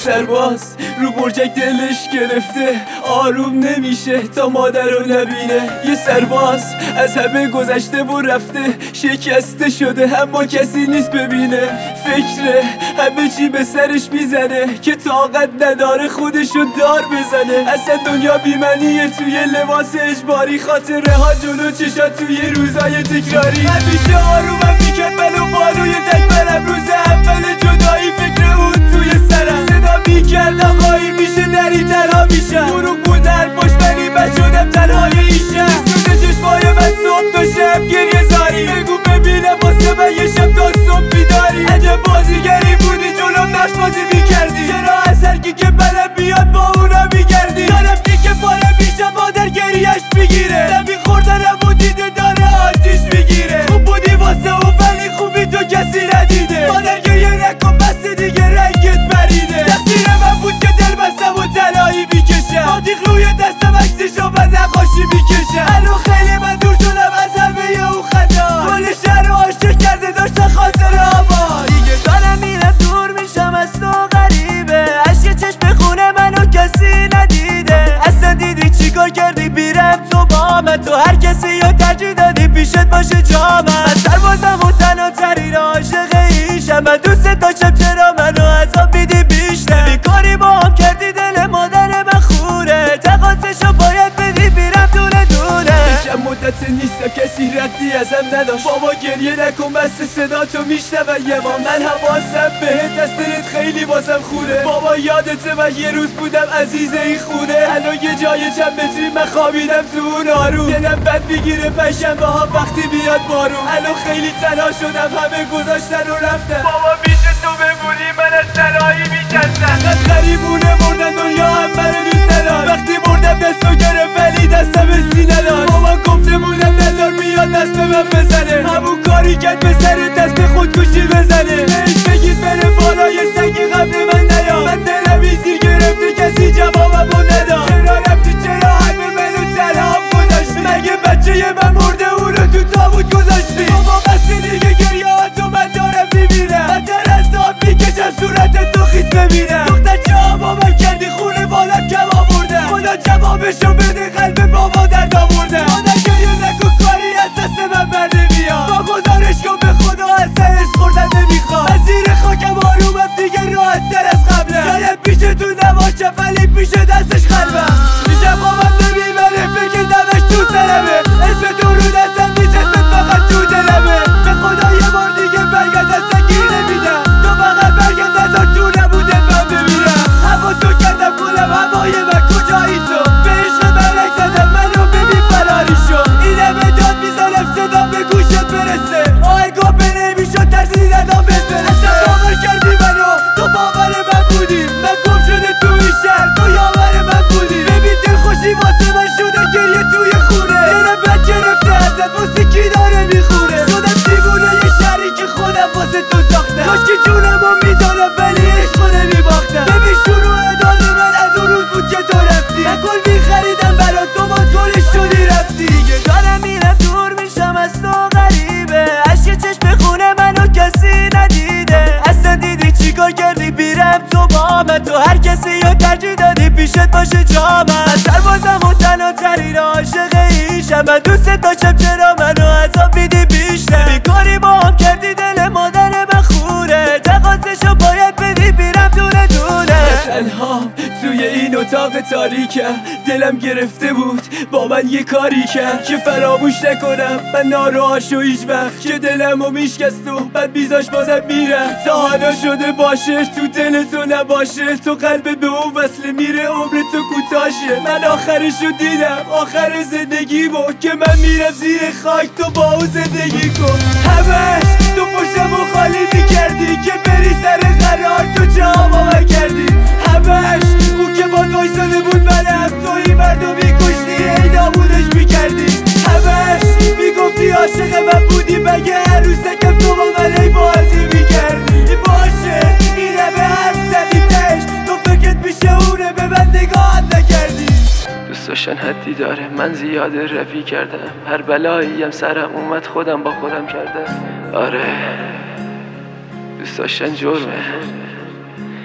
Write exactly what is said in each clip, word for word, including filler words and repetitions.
سرباز رو برجک دلش گرفته، آروم نمیشه تا مادر رو نبینه. یه سرباز از همه گذشته و رفته، شکسته شده اما کسی نیست ببینه. فکره همه چی به سرش میزنه که طاقت نداره خودشو دار بزنه. اصلا دنیا بیمنیه توی لباس اجباری، خاطره ها جلو چشات توی روزای تکراری. همیشه آرومم میکرد منو باروی تک برم، روز اول جدایی فکر اون توی سرم صدا میکرد آقایی میشه نری تنها میشم. دروغ بود حرفاش ولی من شدم تنهای ایشم. سوز چشمای من صبح تا شب گریه زاری، بگو ببینم واسه من یه شب تا صبح بیداری. عجب بازیگری بودی جلوم نقش بازی میکردی، چرا از هرکی که بلم بیاد با اونا میگردی. دارم که پاره میشم مادر گریهش میگیره، زمین خوردنم و دیده داره آتیش میگیره. خوب بودی واسه اون ولی خوبی تو کسی ندیده، مادر گریه نکن بس دیگه رنگت بریده. تقصیر من بود که دل بستم و تنهایی میکشم، مادیق روی دستم عکسشو من نقاشی میکشم. الان خیلی من دور شدم از همه اون خطا، کل شهر رو عاشق کرده داشتن خاطر آباد. دیگه دارم میرم دور میشم از تو غریبه، عشق چشم خونه منو کسی ندیده. اصلا دیدی چیکار کردی بیرم تو با من، تو هر کسی رو ترجیح دادی پیشت باشه جا من. من سربازم و تنها ترین عاشق ایشم، من دوست داشتم چرا منو عذاب میدی بیشتر. بیکاری با هم کردی دل مادر من خوره، تقاضاشو باید بدی بیرم دونه دونه. چند مدت نیست کسی ردی ازم نداشت، بابا گریه نکن بس صدا تو میشنون یه ما. من حواسم بهت از دلت خیلی واسم خوره، بابا یادته من یه روز بودم عزیز این خونه. الان یه جای چند متری من خوابیدم تو اون آروم، دلم بد میگیره پنجشنبه ها وقتی بیاد بارون. الان خیلی تنها شدم همه گذاشتن و رفتن، بابا میشه تو بمونی من از تنهایی میکردم. از غریبونه مردن دنیا هم منو دوست ندار، وقتی مردم دستو گرفت ولی دستم سینه دار. بابا گفته بودم نظر میاد دست به من بزنه، همون کاری کرد به سر دست به خودکشی بزنه. بهش بگید بره بالای سنگی قبل من نیا، من دلم ایزی گرفته کسی جوابمو نداد. چرا رفتی چرا همه منو تنها گذاشتی، مگه بچه من مرده اون رو تو تابوت گذاشتی. بابا بس دیگه گریه ها تو من دارم میبینم، من در از آب میکشم صورت تو خیس ببینم. دختر چه با من کردی خونه بالم کم آوردم، خدا جوابشو بده قلب بابا درد آوردم. مادر گریه نکن کاری از دست من بر نمیاد، با گزارش کن به خدا از سرش خوردن نمیخواد. از زیر خاکم آرومم دیگه راحت تر از قبلم، شاید پیش تو نباشم ولی پیش دستش قلبم. میشم خوابم نمیبره فکر دمش تو سرمه، اسم تو رو دستم میچسبه فقط تو دلمه. به خدا یه بار دیگه برگرد دستم گیر نمیدم، تو فقط برگرد نزار تو نبوده من بمیرم. هوا تو کردم کلم هوای من کجایی تو، به عشق برک زدم منو ببین فراری شد. این همه داد میزنم صدا به گوشت برسه، آهنگا به نمیشد ترسیدی ندام بهت برسه. اصلا باور کردی منو تو باور من بودی، من گم شده تو این شهر تو یاور من بودی. ببین دل خوشی واسه من شده گریه توی خونه، دلم بد گرفته ازت واسه کی داره میخوره. شدم دیوونه یه شهری که خودم واسه تو ساختم، کاش که جونمو میدارم ولی عشقو نمیباختم. ببین شروع داد من از اون روز بود که تو رفتی، من کل میخریدم برا تو با طولش شدی رفتی. دیگه دارم میرم دور میشم از تو غریبه، عشق چشم خونه منو کسی ندیده. اصلا دیدی چیکار کردی بیرم تو با من، تو هر کسی رو ترجیح دادی پیشت باشه جا من. سربازم و تنها ترین عاشق ایشم، من دوست داشتم چرا منو عذاب میدی بیشتر. بیکاری با هم کردی دل مادر من خوره، تقاضاشو باید بدی بیرم دونه دونه. تنها توی این اتاق تاریکم، دلم گرفته بود با من یه کاری کرد که فراموش نکنم من ناراهاشو هیچ وقت، که دلمو میشکست و بعد بیزاش بازم میرم. تا حالا شده باشه تو دل تو نباشه، تو قلب به اون وصله میره عمر تو کوتاشه. من آخرشو دیدم آخر زندگیمو که من میرم زیر خاک، تو با اون زندگی کن. همش تو پشتمو خالی میکردی که بری سر قرار، تو جا با من کردی. همش اون که با وایساده بود منم، تو این مردو میکشتی ای نابودش میکردی. همش میگفتی عاشق من بودی، مگه عروسکم تو با من ای بازی میکردی. باشه این همه حرف زدی تش، تو فکرت میشه اونه به من نگاهت نکردی. دوست داشتن حدی داره، من زیاده رفی کردم، هر بلاییم سرم اومد خودم با خودم کردم. آره دوست داشتن جرمه،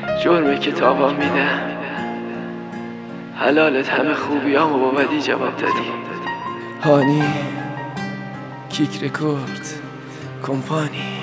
جرم کتابا میده حلالت همه خوبیامو با بدی جواب دادی. هانی کیک رکورد کمپانی